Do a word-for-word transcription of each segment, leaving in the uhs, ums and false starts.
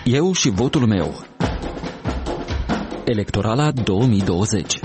Eu și votul meu. Electorala două mii douăzeci.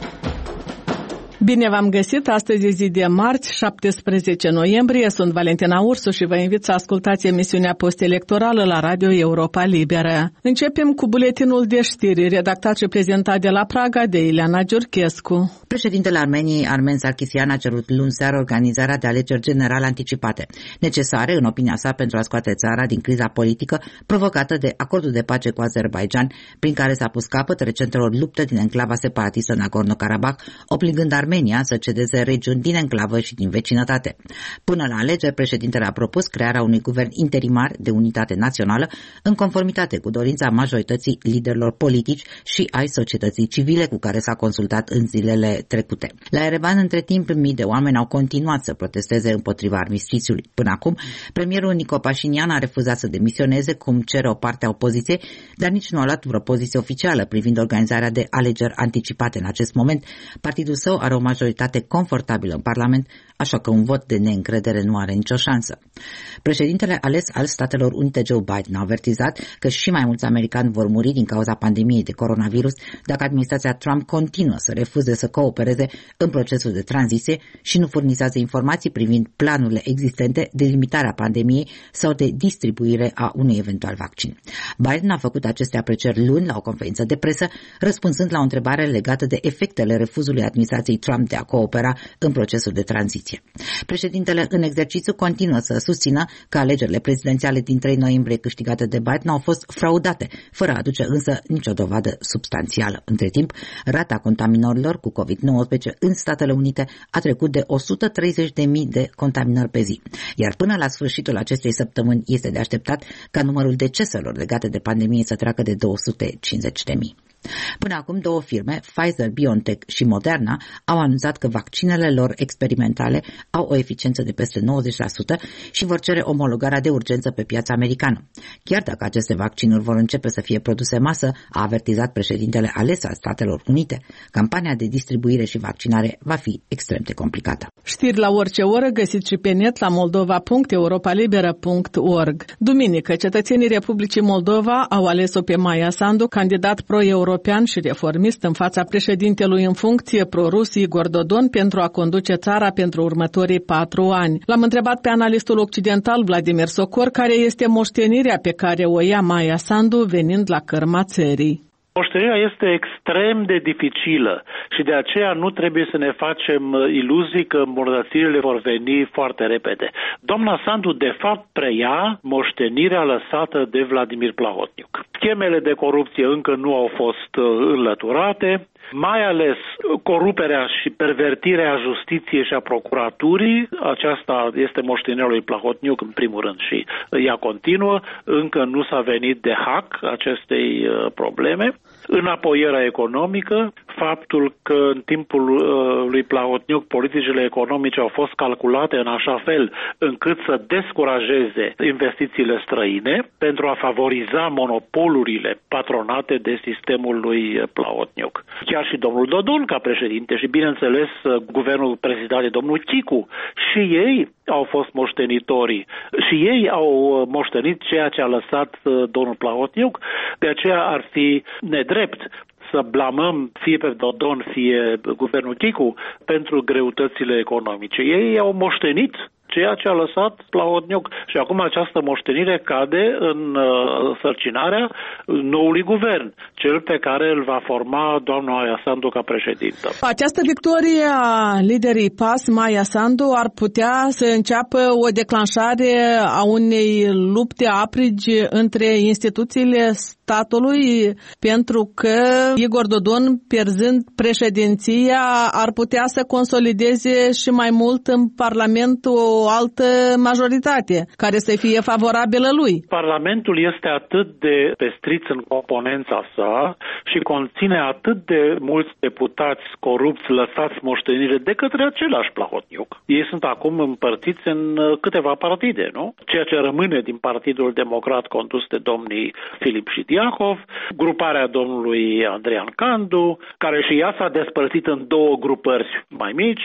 Bine v-am găsit, astăzi e zi de marți, șaptesprezece noiembrie, sunt Valentina Ursu și vă invit să ascultați emisiunea post-electorală la Radio Europa Liberă. Începem cu buletinul de știri, redactat și prezentat de la Praga de Ileana Giurchescu. Președintele Armeniei, Armen Sarkisian, a cerut luni seară organizarea de alegeri generale anticipate, necesare, în opinia sa, pentru a scoate țara din criza politică provocată de acordul de pace cu Azerbaidjan, prin care s-a pus capăt recentelor lupte din enclava separatistă Nagorno-Karabakh, obligând Armenia să cedeze regiuni din enclavă și din vecinătate. Până la alegeri, președintele a propus crearea unui guvern interimar de unitate națională, în conformitate cu dorința majorității liderilor politici și ai societății civile cu care s-a consultat în zilele trecute. La Erevan, între timp, mii de oameni au continuat să protesteze împotriva armistițiului. Până acum, premierul Nico Pașinian a refuzat să demisioneze, cum cere o parte a opoziției, dar nici nu a luat vreo poziție oficială privind organizarea de alegeri anticipate în acest moment. Partidul său are o majoritate confortabilă în Parlament, așa că un vot de neîncredere nu are nicio șansă. Președintele ales al Statelor Unite, Joe Biden, a avertizat că și mai mulți americani vor muri din cauza pandemiei de coronavirus dacă administrația Trump continuă să refuze să coopereze în procesul de tranziție și nu furnizează informații privind planurile existente de limitare a pandemiei sau de distribuire a unui eventual vaccin. Biden a făcut aceste aprecieri luni la o conferință de presă, răspunzând la o întrebare legată de efectele refuzului administrației Trump de a coopera în procesul de tranziție. Președintele în exercițiu continuă să susțină că alegerile prezidențiale din trei noiembrie câștigate de Biden au fost fraudate, fără a aduce însă nicio dovadă substanțială. Între timp, rata contaminărilor cu covid nouăsprezece în Statele Unite a trecut de o sută treizeci de mii de contaminări pe zi, iar până la sfârșitul acestei săptămâni este de așteptat ca numărul deceselor legate de pandemie să treacă de două sute cincizeci de mii. Până acum, două firme, Pfizer-BioNTech și Moderna, au anunțat că vaccinele lor experimentale au o eficiență de peste nouăzeci la sută și vor cere omologarea de urgență pe piața americană. Chiar dacă aceste vaccinuri vor începe să fie produse în masă, a avertizat președintele ales al Statelor Unite, campania de distribuire și vaccinare va fi extrem de complicată. Știri la orice oră găsiți și pe net la moldova punct europa liberă punct org. Duminică, cetățenii Republicii Moldova au ales-o pe Maia Sandu, candidat pro-european european și reformist în fața președintelui în funcție pro-rus Igor Dodon pentru a conduce țara pentru următorii patru ani. L-am întrebat pe analistul occidental Vladimir Socor care este moștenirea pe care o ia Maia Sandu venind la cărma țării. Moștenirea este extrem de dificilă și de aceea nu trebuie să ne facem iluzii că îmbunătățirile vor veni foarte repede. Doamna Sandu, de fapt, preia moștenirea lăsată de Vladimir Plahotniuc. Schemele de corupție încă nu au fost înlăturate, mai ales coruperea și pervertirea justiției și a procuraturii, aceasta este moștenirea lui Plahotniuc în primul rând și ea continuă, încă nu s-a venit de hack acestei probleme. Înapoierea economică, faptul că în timpul uh, lui Plahotniuc politicile economice au fost calculate în așa fel încât să descurajeze investițiile străine pentru a favoriza monopolurile patronate de sistemul lui Plahotniuc. Chiar și domnul Dodon ca președinte și bineînțeles guvernul prezidat de domnul Chicu și ei au fost moștenitorii și ei au moștenit ceea ce a lăsat domnul Plahotniuc, de aceea ar fi nedrept să blamăm fie pe Dodon, fie guvernul Chicu pentru greutățile economice. Ei au moștenit ceea ce a lăsat Plahotniuc și acum această moștenire cade în uh, sărcinarea noului guvern, cel pe care îl va forma doamna Maia Sandu ca președintă. Această victorie a liderii P A S, Maia Sandu, ar putea să înceapă o declanșare a unei lupte aprigi între instituțiile statului, pentru că Igor Dodon, pierzând președinția, ar putea să consolideze și mai mult în Parlament o o altă majoritate care să fie favorabilă lui. Parlamentul este atât de pestriț în componența sa și conține atât de mulți deputați corupți lăsați moștenire de către același Plahotniuc. Ei sunt acum împărțiți în câteva partide, nu? Ceea ce rămâne din Partidul Democrat condus de domnii Filip și Diacov, gruparea domnului Andreian Candu, care și ea s-a despărțit în două grupări mai mici,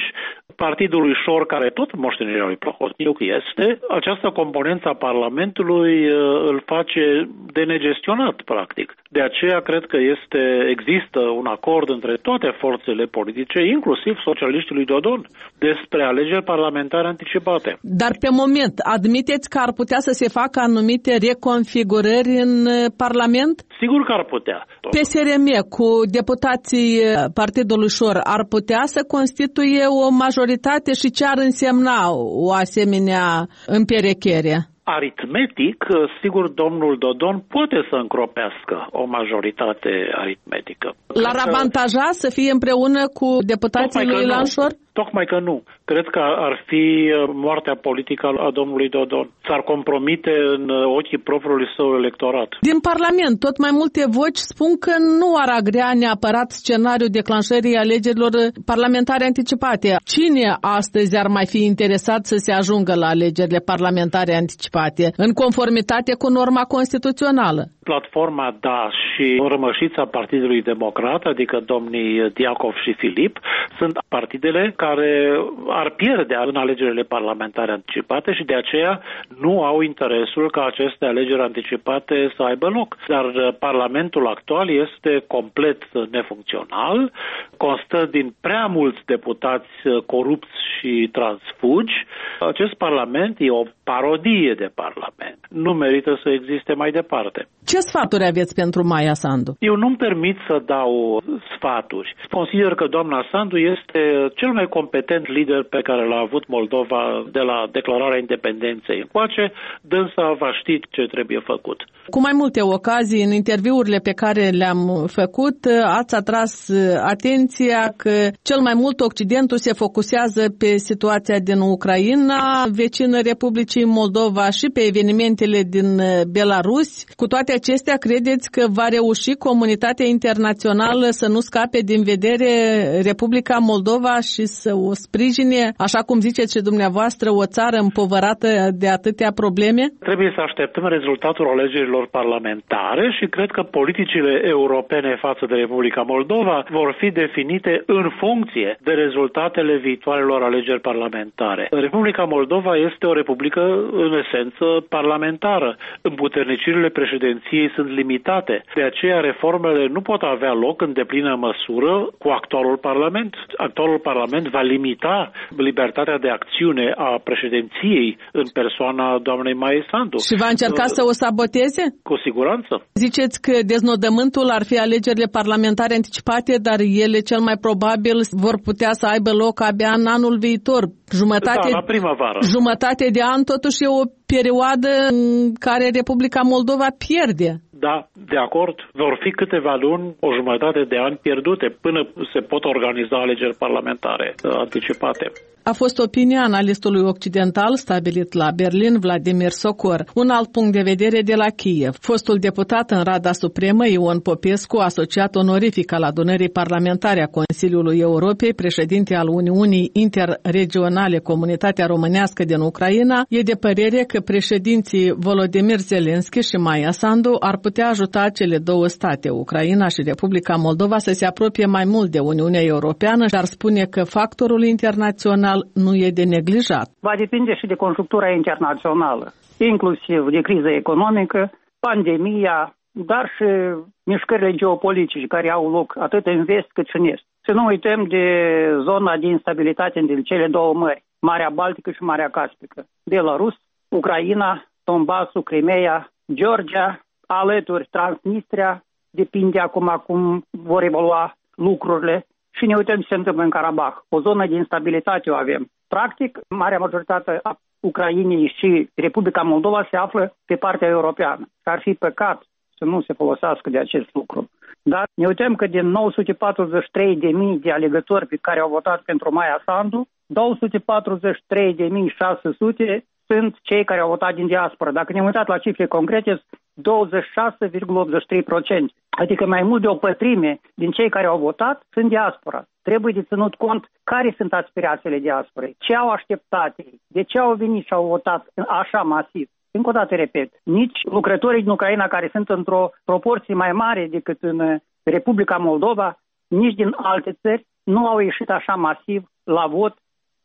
Partidului Șor, care tot moștenirea lui Plahotniuc este, această componență a Parlamentului îl face de negestionat, practic. De aceea cred că este, există un acord între toate forțele politice, inclusiv socialiștii lui Dodon, despre alegeri parlamentare anticipate. Dar pe moment, admiteți că ar putea să se facă anumite reconfigurări în Parlament? Sigur că ar putea. P S R M cu deputații Partidului Șor ar putea să constituie o majoritate și ce ar însemna o asemenea împerechere? Aritmetic, sigur, domnul Dodon poate să încropească o majoritate aritmetică. L-ar avantaja să fie împreună cu deputații lui Ilan Șor? Tocmai că nu. Cred că ar fi moartea politică a domnului Dodon. S-ar compromite în ochii propriului său electorat. Din Parlament, tot mai multe voci spun că nu ar agrea neapărat scenariul declanșării alegerilor parlamentare anticipate. Cine astăzi ar mai fi interesat să se ajungă la alegerile parlamentare anticipate, în conformitate cu norma constituțională? Platforma, da, și rămășița Partidului Democrat, adică domnii Diacov și Filip, sunt partidele care ar pierde în alegerile parlamentare anticipate și de aceea nu au interesul ca aceste alegeri anticipate să aibă loc. Dar Parlamentul actual este complet nefuncțional, constă din prea mulți deputați corupți și transfugi. Acest Parlament e o parodie de Parlament. Nu merită să existe mai departe. Ce sfaturi aveți pentru Maia Sandu? Eu nu-mi permit să dau sfaturi. Consider că doamna Sandu este cel mai competent lider pe care l-a avut Moldova de la declararea independenței încoace. Dânsa va ști ce trebuie făcut. Cu mai multe ocazii, în interviurile pe care le-am făcut, ați atras atenția că cel mai mult Occidentul se focusează pe situația din Ucraina, vecină Republicii Moldova și pe evenimentele din Belarus. Cu toate acestea, credeți că va reuși comunitatea internațională să nu scape din vedere Republica Moldova și să o sprijine, așa cum ziceți și dumneavoastră, o țară împovărată de atâtea probleme? Trebuie să așteptăm rezultatul alegerilor parlamentare și cred că politicile europene față de Republica Moldova vor fi definite în funcție de rezultatele viitoarelor alegeri parlamentare. Republica Moldova este o republică în esență parlamentară. Împuternicirile președinției sunt limitate. De aceea reformele nu pot avea loc în deplină măsură cu actualul Parlament. Actualul Parlament va limita libertatea de acțiune a președinției în persoana doamnei Maia Sandu. Și va încerca uh, să o saboteze? Cu siguranță. Ziceți că deznodământul ar fi alegerile parlamentare anticipate, dar ele cel mai probabil vor putea să aibă loc abia în anul viitor. Jumătate, da, la primăvară. Jumătate de an totuși e o perioadă în care Republica Moldova pierde. Da, de acord. Vor fi câteva luni, o jumătate de ani pierdute până se pot organiza alegeri parlamentare anticipate. A fost opinia analistului occidental stabilit la Berlin, Vladimir Socor. Un alt punct de vedere de la Kiev. Fostul deputat în Rada Supremă, Ion Popescu, asociat onorific al adunării parlamentare a Consiliului Europei, președinte al Uniunii Interregionale Comunitatea Românească din Ucraina, e de părere că președinții Volodymyr Zelensky și Maia Sandu ar putea ajuta cele două state, Ucraina și Republica Moldova, să se apropie mai mult de Uniunea Europeană și ar spune că factorul internațional nu e de neglijat. Va depinde și de conjunctura internațională, inclusiv de criza economică, pandemia, dar și mișcările geopolitice care au loc atât în vest cât și în est. Să nu uităm de zona de instabilitate din cele două mări, Marea Baltică și Marea Caspică, Belarus, Ucraina, Donbassul, Crimea, Georgia, alături Transnistria, depinde acum cum vor evolua lucrurile. Și ne uităm ce se întâmplă în Karabakh. O zonă de instabilitate o avem. Practic, marea majoritate a Ucrainei și Republica Moldova se află pe partea europeană. Ar fi păcat să nu se folosească de acest lucru. Dar ne uităm că din nouă sute patruzeci și trei de mii de alegători pe care au votat pentru Maia Sandu, două sute patruzeci și trei de mii șase sute sunt cei care au votat din diaspora. Dacă ne-am uitat la cifre concrete, douăzeci și șase virgulă optzeci și trei la sută. Adică mai mult de o pătrime din cei care au votat sunt diaspora. Trebuie de ținut cont care sunt aspirațiile diasporei, ce au așteptat ei, de ce au venit și au votat așa masiv. Încă o dată repet, nici lucrătorii din Ucraina care sunt într-o proporție mai mare decât în Republica Moldova, nici din alte țări nu au ieșit așa masiv la vot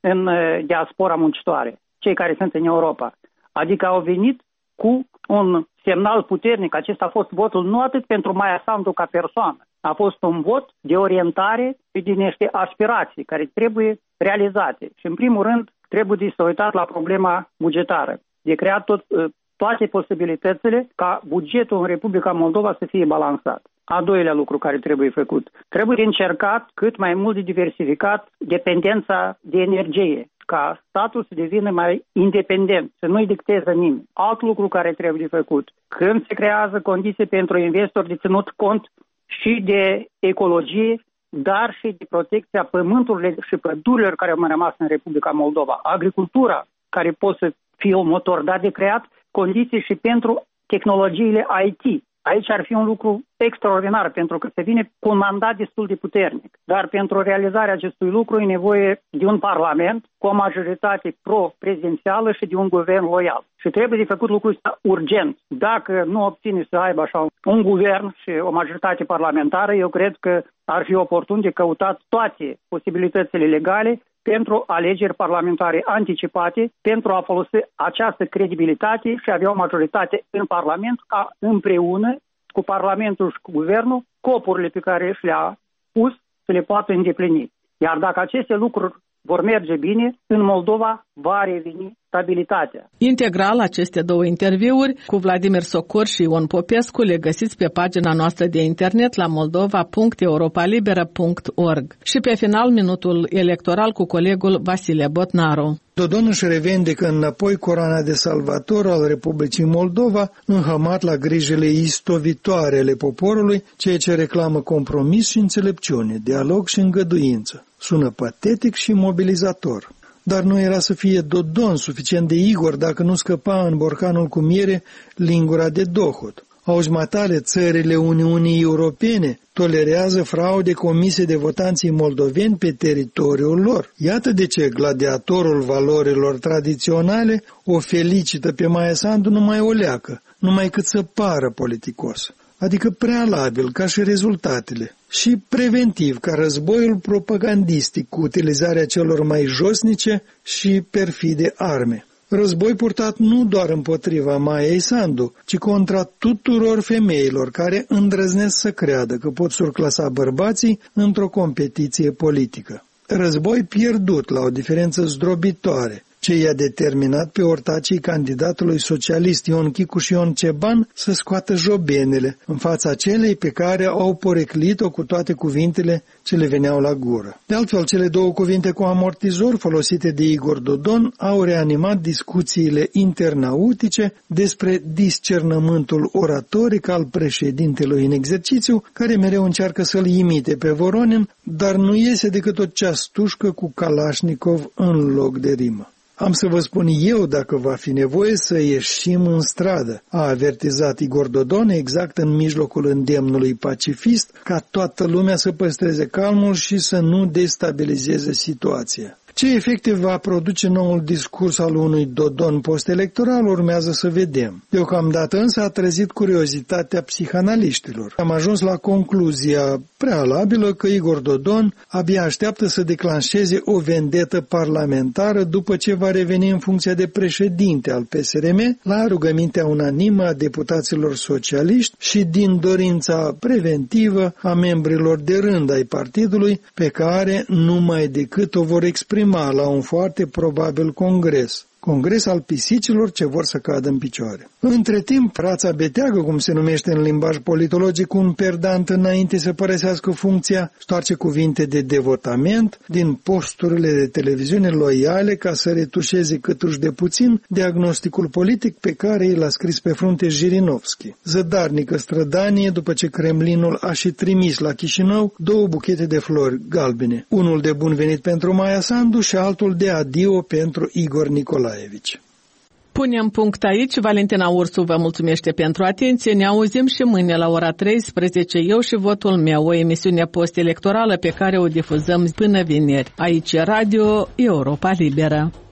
în diaspora muncitoare, cei care sunt în Europa. Adică au venit cu un semnal puternic. Acesta a fost votul nu atât pentru Maia Sandu ca persoană, a fost un vot de orientare și din niște aspirații care trebuie realizate. Și în primul rând trebuie să uitat la problema bugetară, de creat tot, toate posibilitățile ca bugetul în Republica Moldova să fie balansat. A doilea lucru care trebuie făcut, trebuie încercat cât mai mult de diversificat dependența de energie, ca statul să devină mai independent, să nu-i dicteze nimeni. Alt lucru care trebuie făcut, când se creează condiții pentru investori de ținut cont și de ecologie, dar și de protecția pământurilor și pădurilor care au mai rămas în Republica Moldova. Agricultura, care poate să fie un motor, dar de creat condiții și pentru tehnologiile I T. Aici ar fi un lucru extraordinar, pentru că se vine cu un mandat destul de puternic. Dar pentru realizarea acestui lucru e nevoie de un parlament cu o majoritate pro-prezidențială și de un guvern loial. Și trebuie de făcut lucrul ăsta urgent. Dacă nu obține să aibă așa un guvern și o majoritate parlamentară, eu cred că ar fi oportun de căutat toate posibilitățile legale pentru alegeri parlamentare anticipate, pentru a folosi această credibilitate și a avea o majoritate în Parlament ca împreună cu Parlamentul și cu Guvernul scopurile pe care și le-a pus să le poată îndeplini. Iar dacă aceste lucruri vor merge bine, în Moldova va reveni stabilitatea. Integral aceste două interviuri cu Vladimir Socor și Ion Popescu le găsiți pe pagina noastră de internet la moldova punct europalibera punct org. Și pe final minutul electoral cu colegul Vasile Botnaru. Dodon își revendică înapoi coroana de salvator al Republicii Moldova, înhămat la grijile istovitoare ale poporului, ceea ce reclamă compromis și înțelepciune, dialog și îngăduință. Sună patetic și mobilizator. Dar nu era să fie Dodon suficient de Igor dacă nu scăpa în borcanul cu miere lingura de dohot. Auzi, matale, țările Uniunii Europene tolerează fraude comise de votanții moldoveni pe teritoriul lor. Iată de ce gladiatorul valorilor tradiționale o felicită pe Maia Sandu numai o leacă, numai cât să pară politicos. Adică prealabil, ca și rezultatele, și preventiv, ca războiul propagandistic cu utilizarea celor mai josnice și perfide arme. Război purtat nu doar împotriva Maiei Sandu, ci contra tuturor femeilor care îndrăznesc să creadă că pot surclasa bărbații într-o competiție politică. Război pierdut la o diferență zdrobitoare, ce i-a determinat pe ortacii candidatului socialist Ion Chicu și Ion Ceban să scoată jobenele în fața celei pe care au poreclit-o cu toate cuvintele ce le veneau la gură. De altfel, cele două cuvinte cu amortizor folosite de Igor Dodon au reanimat discuțiile internautice despre discernământul oratoric al președintelui în exercițiu, care mereu încearcă să-l imite pe Voronin, dar nu iese decât o ceastușcă cu Kalashnikov în loc de rimă. Am să vă spun eu dacă va fi nevoie să ieșim în stradă, a avertizat Igor Dodon exact în mijlocul îndemnului pacifist, ca toată lumea să păstreze calmul și să nu destabilizeze situația. Ce efecte va produce noul discurs al unui Dodon post-electoral urmează să vedem. Deocamdată însă a trezit curiozitatea psihanaliștilor. Am ajuns la concluzia prealabilă că Igor Dodon abia așteaptă să declanșeze o vendetă parlamentară după ce va reveni în funcția de președinte al P S R M la rugămintea unanimă a deputaților socialiști și din dorința preventivă a membrilor de rând ai partidului, pe care numai decât o vor exprima la un foarte probabil congres. Congres al pisicilor ce vor să cadă în picioare. Între timp, rața beteagă, cum se numește în limbaj politologic, un perdant înainte să părăsească funcția, stoarce cuvinte de devotament din posturile de televiziune loiale ca să retușeze câtuși de puțin diagnosticul politic pe care i l-a scris pe frunte Jirinovski. Zădarnică strădanie după ce Kremlinul a și trimis la Chișinău două buchete de flori galbene, unul de bun venit pentru Maia Sandu și altul de adio pentru Igor Nicolae. Punem punct aici. Valentina Ursu vă mulțumește pentru atenție. Ne auzim și mâine la ora treisprezece, eu și votul meu, o emisiune post-electorală pe care o difuzăm până vineri. Aici e Radio Europa Liberă.